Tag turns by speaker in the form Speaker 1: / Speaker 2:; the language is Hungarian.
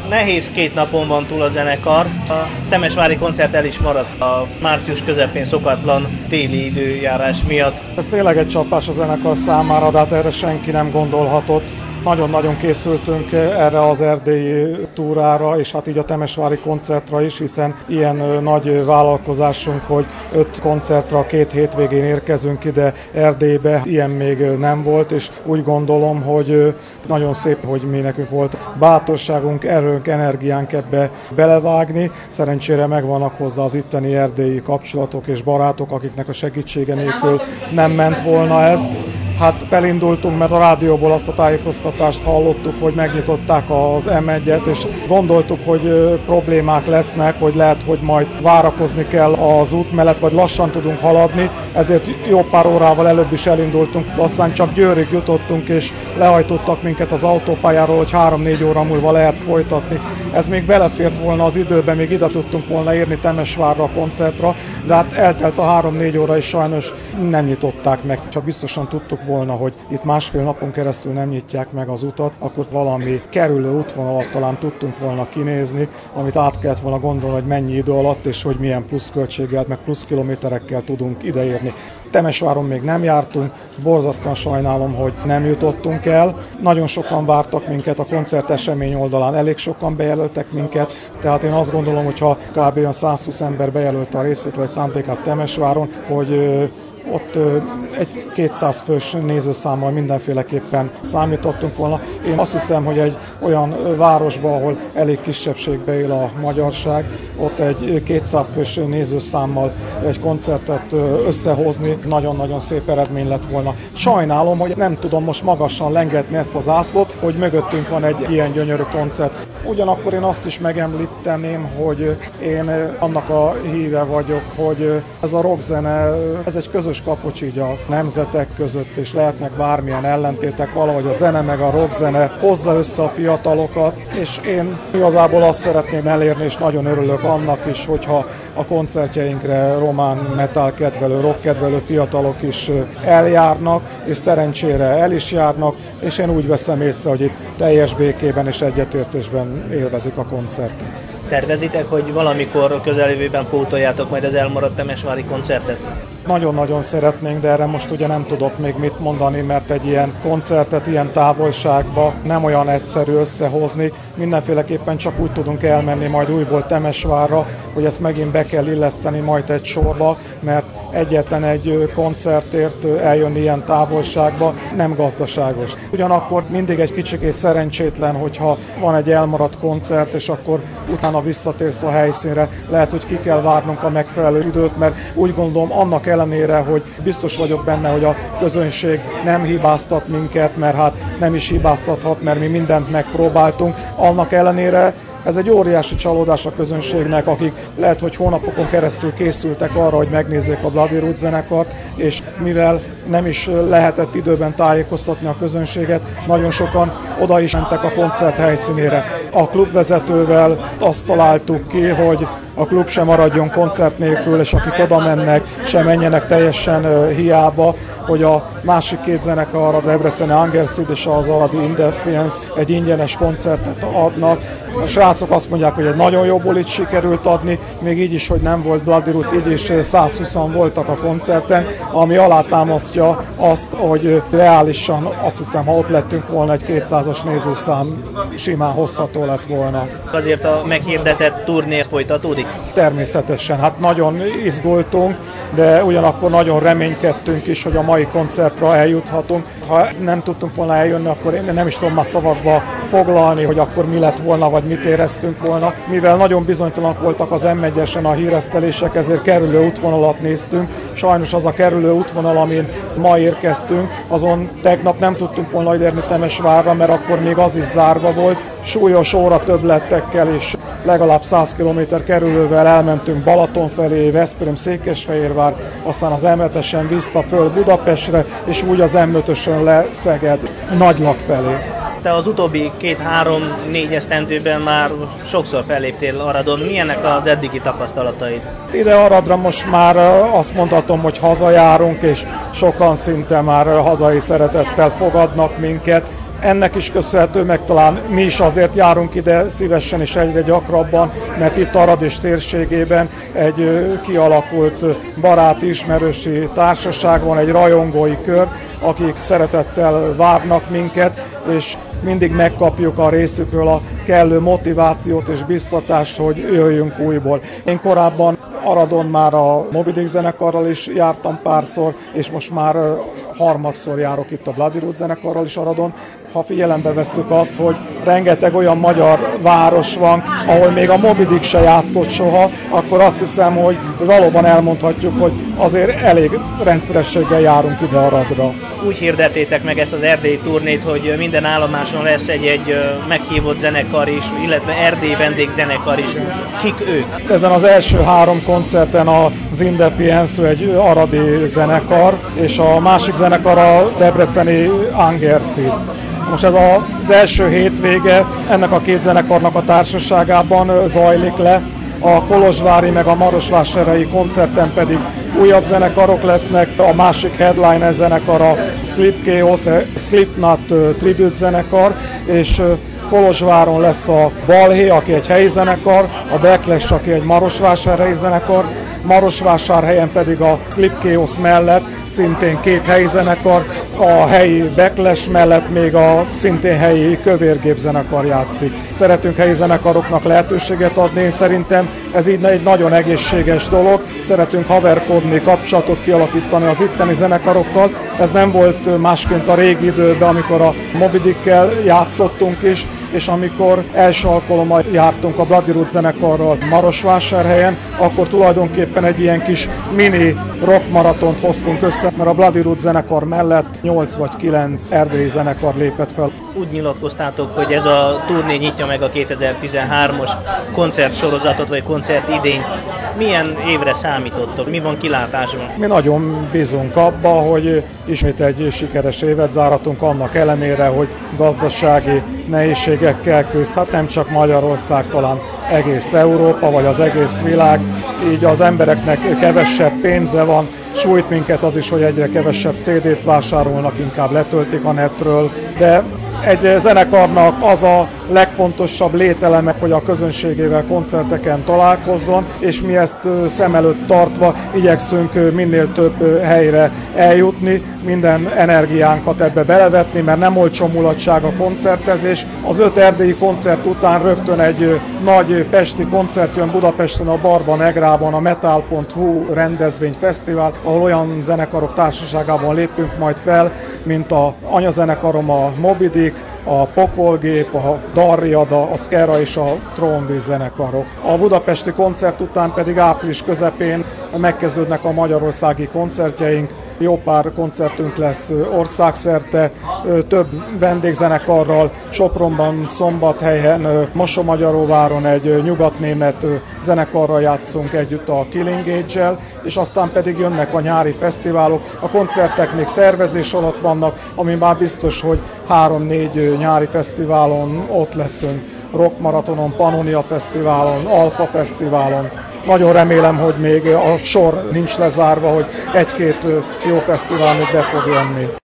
Speaker 1: Nehéz 2 napon van túl a zenekar. A temesvári koncert el is maradt a március közepén szokatlan téli időjárás miatt.
Speaker 2: Ez tényleg egy csapás a zenekar számára, de hát erre senki nem gondolhatott. Nagyon-nagyon készültünk erre az erdélyi túrára, és hát így a temesvári koncertra is, hiszen ilyen nagy vállalkozásunk, hogy 5 koncertra 2 hétvégén érkezünk ide Erdélybe, ilyen még nem volt, és úgy gondolom, hogy nagyon szép, hogy mi nekünk volt bátorságunk, erőnk, energiánk ebbe belevágni. Szerencsére megvannak hozzá az itteni erdélyi kapcsolatok és barátok, akiknek a segítsége nélkül nem ment volna ez. Hát elindultunk, mert a rádióból azt a tájékoztatást hallottuk, hogy megnyitották az M1-et, és gondoltuk, hogy problémák lesznek, hogy lehet, hogy majd várakozni kell az út mellett, vagy lassan tudunk haladni, ezért jó pár órával előbb is elindultunk, de aztán csak Győrig jutottunk, és lehajtottak minket az autópályáról, hogy 3-4 óra múlva lehet folytatni. Ez még belefért volna az időbe, még ide tudtunk volna érni Temesvárra a koncertra, de hát eltelt a 3-4 óra, és sajnos nem nyitották meg. Ha biztosan tudtuk volna, hogy itt másfél napon keresztül nem nyitják meg az utat, akkor valami kerülő útvonalat talán tudtunk volna kinézni, amit át kellett volna gondolni, hogy mennyi idő alatt, és hogy milyen pluszköltséggel, meg plusz kilométerekkel tudunk ideérni. Temesváron még nem jártunk, borzasztóan sajnálom, hogy nem jutottunk el. Nagyon sokan vártak minket a koncertesemény oldalán, elég sokan bejelöltek minket, tehát én azt gondolom, hogy ha kb. 120 ember bejelölte a részvételi szándékát Temesváron, hogy ott egy 200 fős nézőszámmal mindenféleképpen számítottunk volna. Én azt hiszem, hogy egy olyan városban, ahol elég kisebbségbe él a magyarság, ott egy 200 fős nézőszámmal egy koncertet összehozni nagyon-nagyon szép eredmény lett volna. Sajnálom, hogy nem tudom most magasan lengetni ezt az zászlót, hogy mögöttünk van egy ilyen gyönyörű koncert. Ugyanakkor én azt is megemlíteném, hogy én annak a híve vagyok, hogy ez a rockzene, ez egy közös kapocs így a nemzetek között, és lehetnek bármilyen ellentétek, valahogy a zene meg a rockzene hozza össze a fiatalokat, és én igazából azt szeretném elérni, és nagyon örülök annak is, hogyha a koncertjeinkre román metal kedvelő, rock kedvelő fiatalok is eljárnak, és szerencsére el is járnak, és én úgy veszem észre, hogy itt teljes békében és egyetértésben élvezik a koncertet.
Speaker 1: Tervezitek, hogy valamikor a közeljövőben pótoljátok majd az elmaradt temesvári koncertet?
Speaker 2: Nagyon-nagyon szeretnénk, de erre most ugye nem tudok még mit mondani, mert egy ilyen koncertet ilyen távolságba nem olyan egyszerű összehozni. Mindenféleképpen csak úgy tudunk elmenni majd újból Temesvárra, hogy ezt megint be kell illeszteni majd egy sorba, mert egyetlen egy koncertért eljönni ilyen távolságba nem gazdaságos. Ugyanakkor mindig egy kicsikét szerencsétlen, hogyha van egy elmaradt koncert, és akkor utána visszatérsz a helyszínre, lehet, hogy ki kell várnunk a megfelelő időt, mert úgy gondolom annak ellenére, hogy biztos vagyok benne, hogy a közönség nem hibáztat minket, mert hát nem is hibáztathat, mert mi mindent megpróbáltunk, annak ellenére ez egy óriási csalódás a közönségnek, akik lehet, hogy hónapokon keresztül készültek arra, hogy megnézzék a Bloody Roots zenekart, és mivel nem is lehetett időben tájékoztatni a közönséget, nagyon sokan oda is mentek a koncert helyszínére. A klubvezetővel azt találtuk ki, hogy a klub sem maradjon koncert nélkül, és akik oda mennek, sem menjenek teljesen hiába, hogy a másik 2 zenekar, a debreceni Angerszid és az aradi Indifference egy ingyenes koncertet adnak. A srácok azt mondják, hogy egy nagyon jó bulit sikerült adni, még így is, hogy nem volt Bloody Root, így is 120-an voltak a koncerten, ami alátámasztja azt, hogy reálisan azt hiszem, ha ott lettünk volna, egy 200-as nézőszám simán hozható lett volna.
Speaker 1: Azért a meghirdetett turné folytatódik?
Speaker 2: Természetesen, hát nagyon izgultunk, de ugyanakkor nagyon reménykedtünk is, hogy a mai koncertre eljuthatunk. Ha nem tudtunk volna eljönni, akkor én nem is tudom már szavakba foglalni, hogy akkor mi lett volna, vagy mit éreztünk volna. Mivel nagyon bizonytalanok voltak az M1-esen a híresztelések, ezért kerülő útvonalat néztünk. Sajnos az a kerülő útvonal, amin ma érkeztünk, azon tegnap nem tudtunk volna elérni Temesvárra, mert akkor még az is zárva volt. Súlyos óra többletekkel és legalább 100 km kerülővel elmentünk Balaton felé, Veszprém, Székesfehérvár, aztán az M7-esen vissza föl Budapestre, és úgy az M5-ösön le Szeged, Nagylak felé.
Speaker 1: Te az utóbbi 2-3-4 esztendőben már sokszor felléptél Aradon. Milyenek az eddigi tapasztalataid?
Speaker 2: Ide Aradra most már azt mondhatom, hogy hazajárunk, és sokan szinte már hazai szeretettel fogadnak minket. Ennek is köszönhető, meg talán mi is azért járunk ide szívesen és egyre gyakrabban, mert itt Arad és térségében egy kialakult baráti ismerősi társaság van, egy rajongói kör, akik szeretettel várnak minket, és mindig megkapjuk a részükről a kellő motivációt és biztatást, hogy jöjjünk újból. Én korábban Aradon már a Moby Dick zenekarral is jártam párszor, és most már harmadszor járok itt a Bloody Root zenekarral is Aradon. Ha figyelembe vesszük azt, hogy rengeteg olyan magyar város van, ahol még a Moby Dick se játszott soha, akkor azt hiszem, hogy valóban elmondhatjuk, hogy azért elég rendszerességgel járunk ide Aradra.
Speaker 1: Úgy hirdettétek meg ezt az erdélyi turnét, hogy minden állomáson lesz egy meghívott zenekar is, illetve erdélyi vendégzenekar is. Kik ők?
Speaker 2: Ezen az első 3 koncerten az Indefiance egy aradi zenekar, és a másik zenekar a debreceni Angerszid. Most ez az első hétvége ennek a 2 zenekarnak a társaságában zajlik le. A kolozsvári meg a marosvásárhelyi koncerten pedig újabb zenekarok lesznek, a másik headliner zenekar a Slipknot tribute zenekar, és Kolozsváron lesz a Balhé, aki egy helyi zenekar, a Backlash, aki egy marosvásárhelyi zenekar, Marosvásárhelyen pedig a Slipknot mellett szintén 2 helyi zenekar, a helyi Backlash mellett még a szintén helyi Kövérgép zenekar játszik. Szeretünk helyi zenekaroknak lehetőséget adni, én szerintem ez így egy nagyon egészséges dolog, szeretünk haverkodni, kapcsolatot kialakítani az itteni zenekarokkal. Ez nem volt másként a régi időben, amikor a Moby Dickkel játszottunk is, és amikor első alkalommal jártunk a Bloody Root zenekarral Marosvásárhelyen, akkor tulajdonképpen egy ilyen kis mini rockmaratont hoztunk össze, mert a Bloody Root zenekar mellett 8 vagy 9 erdélyi zenekar lépett fel.
Speaker 1: Úgy nyilatkoztátok, hogy ez a turné nyitja meg a 2013-os koncertsorozatot, vagy koncertidényt. Milyen évre számítottok? Mi van kilátásban?
Speaker 2: Mi nagyon bízunk abba, hogy ismét egy sikeres évet záratunk, annak ellenére, hogy gazdasági nehézségekkel küzd, hát nem csak Magyarország, talán egész Európa, vagy az egész világ. Így az embereknek kevesebb pénze van, sújt minket az is, hogy egyre kevesebb CD-t vásárolnak, inkább letöltik a netről, de egy zenekarnak az a legfontosabb lételeme, hogy a közönségével koncerteken találkozzon, és mi ezt szem előtt tartva igyekszünk minél több helyre eljutni, minden energiánkat ebbe belevetni, mert nem olcsó mulatság a koncertezés. Az 5 erdélyi koncert után rögtön egy nagy pesti koncert jön Budapesten, a Barba Negrában, a Metal.hu rendezvényfesztivál, ahol olyan zenekarok társaságában lépünk majd fel, mint a anyazenekarom, a Moby Dick, a Pokolgép, a Darriada, a Skera és a Trónvíz zenekarok. A budapesti koncert után pedig április közepén megkezdődnek a magyarországi koncertjeink. Jó pár koncertünk lesz országszerte, több vendégzenekarral, Sopronban, Szombathelyen, Mosomagyaróváron egy nyugatnémet zenekarral játszunk együtt a Killing Age-el, és aztán pedig jönnek a nyári fesztiválok. A koncertek még szervezés alatt vannak, ami már biztos, hogy 3-4 nyári fesztiválon ott leszünk. Rock Maratonon, Pannonia Fesztiválon, Alfa Fesztiválon. Nagyon remélem, hogy még a sor nincs lezárva, hogy 1-2 jó fesztivál még be fog jönni.